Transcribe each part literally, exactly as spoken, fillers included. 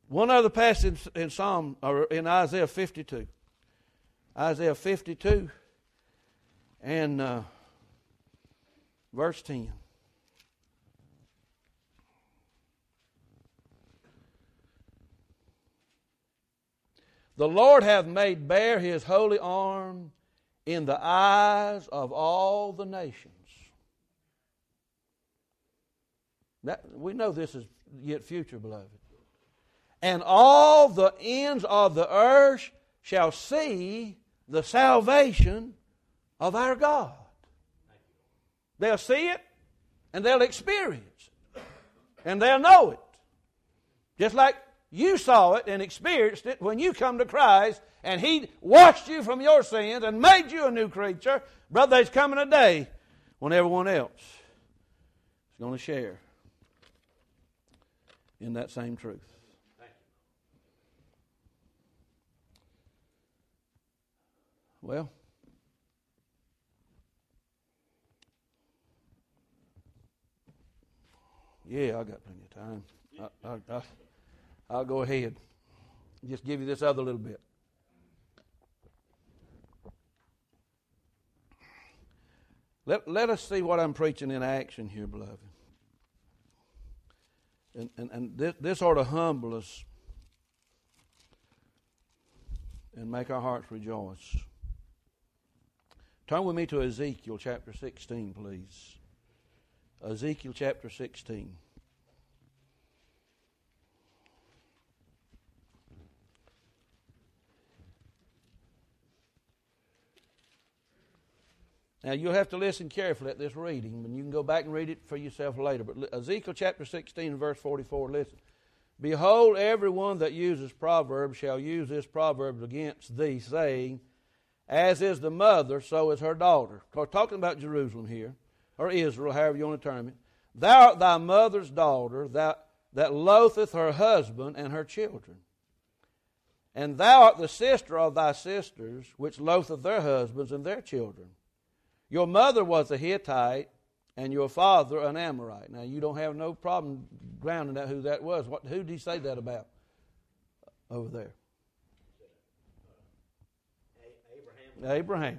One other passage in Psalm or in Isaiah fifty-two. Isaiah fifty-two and uh, verse ten. The Lord hath made bare his holy arm in the eyes of all the nations. That, we know this is yet future, beloved. And all the ends of the earth shall see the salvation of our God. They'll see it and they'll experience it. And they'll know it. Just like you saw it and experienced it when you come to Christ and He washed you from your sins and made you a new creature. Brother, there's coming a day when everyone else is going to share in that same truth. Well, yeah, I got plenty of time. I, I, I, I'll go ahead and just give you this other little bit. Let, let us see what I'm preaching in action here, beloved. And, and, and this, this ought to humble us and make our hearts rejoice. Turn with me to Ezekiel chapter sixteen, please. Ezekiel chapter sixteen. Now, you'll have to listen carefully at this reading, and you can go back and read it for yourself later. But Ezekiel chapter sixteen, verse forty-four, listen. Behold, everyone that uses proverbs shall use this proverb against thee, saying, as is the mother, so is her daughter. We're talking about Jerusalem here, or Israel, however you want to term it. Thou art thy mother's daughter, that, that loatheth her husband and her children. And thou art the sister of thy sisters, which loatheth their husbands and their children. Your mother was a Hittite, and your father an Amorite. Now, you don't have no problem grounding out who that was. What, who did he say that about over there? Abraham. Abraham.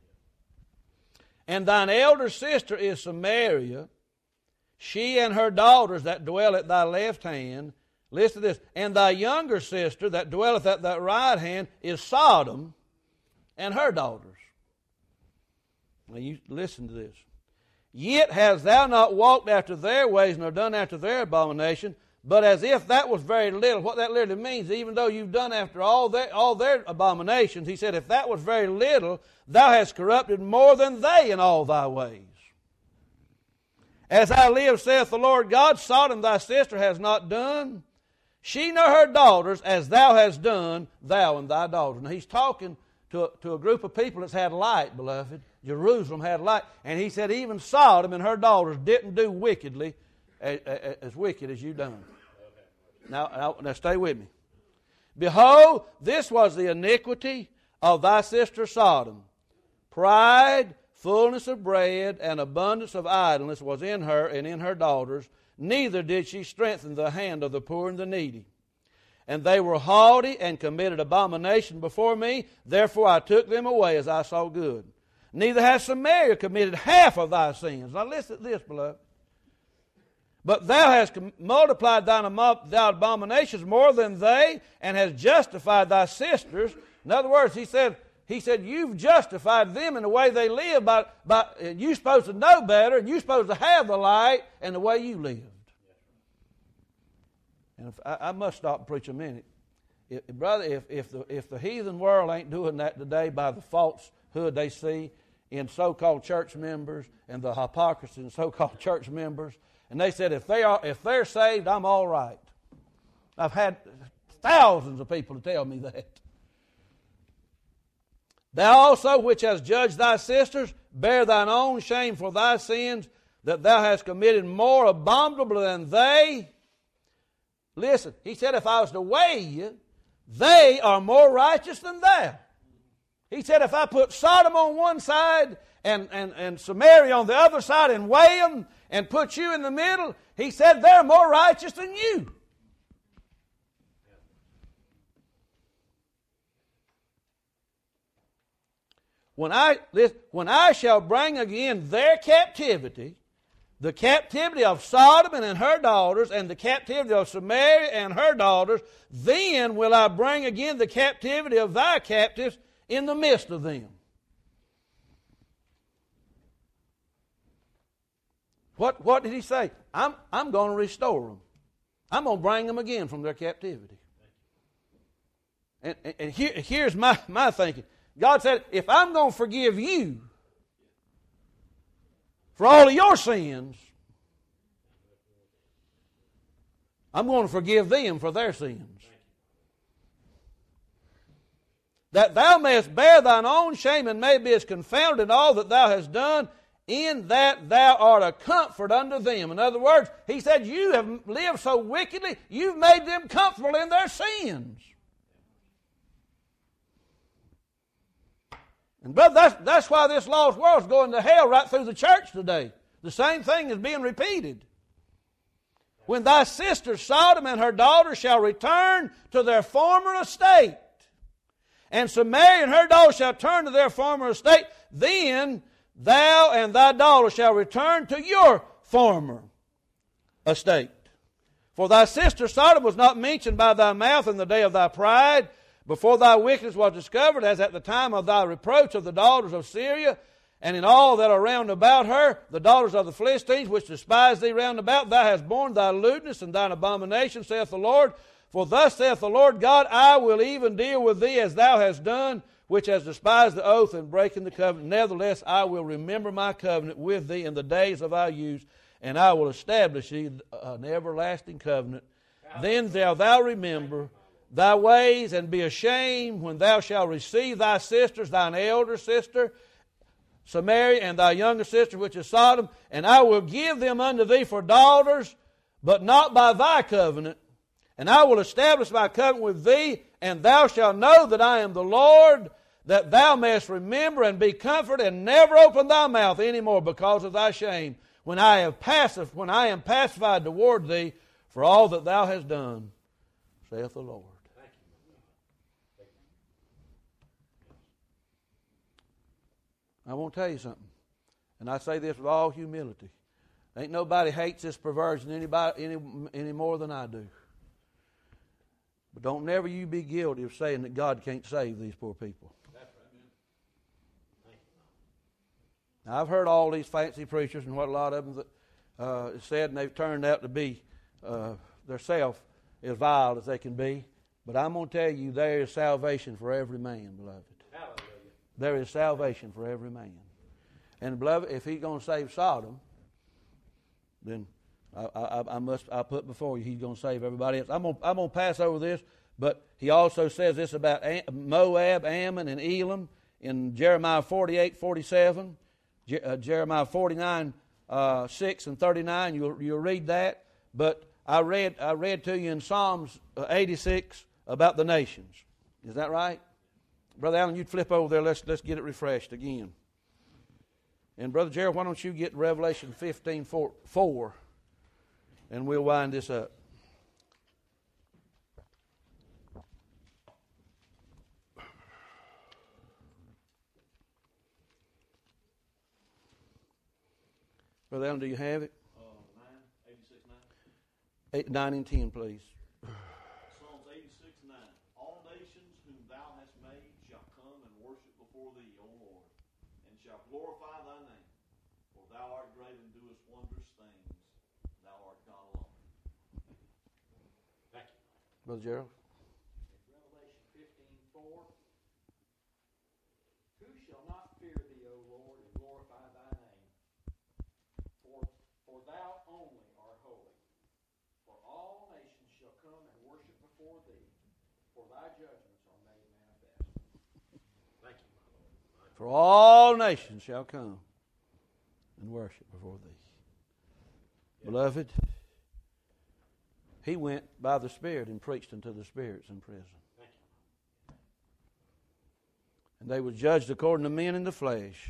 And thine elder sister is Samaria, she and her daughters that dwell at thy left hand. Listen to this. And thy younger sister that dwelleth at thy right hand is Sodom and her daughters. Now you listen to this. Yet hast thou not walked after their ways, nor done after their abomination, but as if that was very little. What that literally means, even though you've done after all their, all their abominations, he said, if that was very little, thou hast corrupted more than they in all thy ways. As I live, saith the Lord God, Sodom thy sister has not done, she nor her daughters, as thou hast done, thou and thy daughters. Now he's talking to a, to a group of people that's had light, beloved. Jerusalem had light. And he said even Sodom and her daughters didn't do wickedly as, as wicked as you done. Now, now, now stay with me. Behold, this was the iniquity of thy sister Sodom. Pride, fullness of bread, and abundance of idleness was in her and in her daughters. Neither did she strengthen the hand of the poor and the needy. And they were haughty and committed abomination before me. Therefore I took them away as I saw good. Neither has Samaria committed half of thy sins. Now listen to this, beloved. But thou hast multiplied thine abominations more than they, and hast justified thy sisters. In other words, he said, he said, you've justified them in the way they live. By, by, you're supposed to know better, and you're supposed to have the light and the way you lived. And if, I, I must stop and preach a minute. If, brother, if, if, the, if the heathen world ain't doing that today by the falsehood they see in so-called church members and the hypocrisy in so-called church members, and they said, if they are, if they're saved, I'm all right. I've had thousands of people to tell me that. Thou also, which hast judged thy sisters, bear thine own shame for thy sins, that thou hast committed more abominable than they. Listen, he said, if I was to weigh you, they are more righteous than thou. He said, if I put Sodom on one side and, and, and Samaria on the other side and weigh them and put you in the middle, he said, they're more righteous than you. when I, when I shall bring again their captivity, the captivity of Sodom and her daughters, and the captivity of Samaria and her daughters, then will I bring again the captivity of thy captives in the midst of them. What, what did he say? I'm, I'm going to restore them. I'm going to bring them again from their captivity. And, and, and here, here's my, my thinking. God said, if I'm going to forgive you for all of your sins, I'm going to forgive them for their sins. That thou mayest bear thine own shame and may be as confounded in all that thou hast done, in that thou art a comfort unto them. In other words, he said, you have lived so wickedly, you've made them comfortable in their sins. And brother, that's, that's why this lost world is going to hell right through the church today. The same thing is being repeated. When thy sister Sodom and her daughters shall return to their former estate, and Samaria and her daughters shall turn to their former estate, then thou and thy daughter shall return to your former estate. For thy sister Sodom was not mentioned by thy mouth in the day of thy pride, before thy wickedness was discovered, as at the time of thy reproach of the daughters of Syria, and in all that are round about her, the daughters of the Philistines, which despise thee round about, thou hast borne thy lewdness and thine abomination, saith the Lord. For thus saith the Lord God, I will even deal with thee as thou hast done, which has despised the oath and breaking the covenant. Nevertheless, I will remember my covenant with thee in the days of thy youth, and I will establish thee an everlasting covenant. Then shalt thou remember thy ways and be ashamed when thou shalt receive thy sisters, thine elder sister, Samaria, and thy younger sister, which is Sodom, and I will give them unto thee for daughters, but not by thy covenant. And I will establish my covenant with thee, and thou shalt know that I am the Lord, that thou mayest remember and be comforted, and never open thy mouth any more because of thy shame, when I have pacif- when I am pacified toward thee for all that thou hast done, saith the Lord. I want to tell you something, and I say this with all humility. Ain't nobody hates this perversion anybody, any, any more than I do. But don't never you be guilty of saying that God can't save these poor people. Now, I've heard all these fancy preachers and what a lot of them that, uh, said, and they've turned out to be uh, themselves as vile as they can be. But I'm going to tell you, there is salvation for every man, beloved. Hallelujah. There is salvation for every man. And beloved, if he's going to save Sodom, then I, I, I must I put before you he's going to save everybody else. I'm going, I'm going to pass over this, but he also says this about Moab, Ammon, and Elam in Jeremiah forty-eight, forty-seven, Je, uh, Jeremiah forty-nine, uh, six and thirty-nine. You'll, you'll read that. But I read I read to you in Psalms eighty-six about the nations. Is that right? Brother Allen, you'd flip over there. Let's, let's get it refreshed again. And Brother Gerald, why don't you get Revelation fifteen, four, four, and we'll wind this up. Brother Allen, do you have it? Uh, nine, eighty-six, nine. Eight, nine and ten, please. Psalms eighty-six, nine. All nations whom thou hast made shall come and worship before thee, O Lord, and shall glorify thy name. For thou art great and doest wondrous things. Thou art God alone. Thank you. Brother Gerald. Revelation fifteen, four. Who shall not fear thee, O Lord, and glorify thy name? For, for thou only art holy. For all nations shall come and worship before thee, for thy judgments are made manifest. Thank you, my Lord. For all nations shall come and worship before thee. Yeah. Beloved, he went by the Spirit and preached unto the spirits in prison. Thank you. And they were judged according to men in the flesh,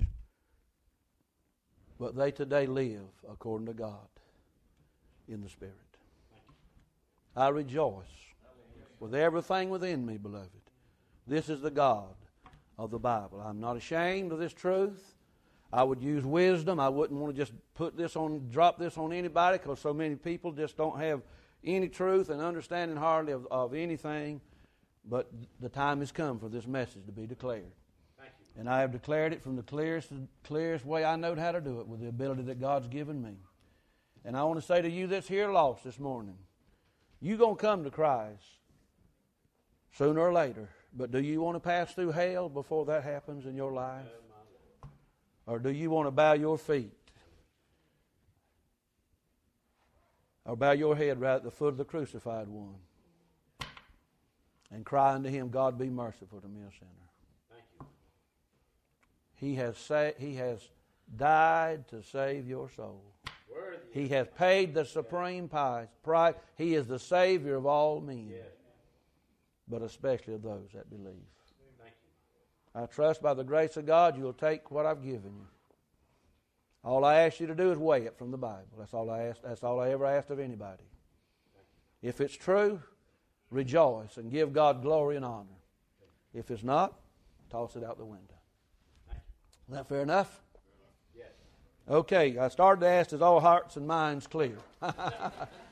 but they today live according to God in the Spirit. I rejoice with everything within me, beloved. This is the God of the Bible. I'm not ashamed of this truth. I would use wisdom. I wouldn't want to just put this on, drop this on anybody, because so many people just don't have any truth and understanding hardly of, of anything. But the time has come for this message to be declared. Thank you. And I have declared it from the clearest, clearest way I know how to do it, with the ability that God's given me. And I want to say to you that's here lost this morning, you're going to come to Christ sooner or later. But do you want to pass through hell before that happens in your life? Or do you want to bow your feet? Or bow your head right at the foot of the crucified one and cry unto Him, God, be merciful to me, a sinner. Thank you. He has sa- He has died to save your soul. Worthy. He has paid the supreme price. price. He is the Savior of all men, Yes. but especially of those that believe. Thank you. I trust by the grace of God you'll take what I've given you. All I ask you to do is weigh it from the Bible. That's all I asked. That's all I ever asked of anybody. If it's true, rejoice and give God glory and honor. If it's not, toss it out the window. Is that fair enough? Yes. Okay, I started to ask, is all hearts and minds clear?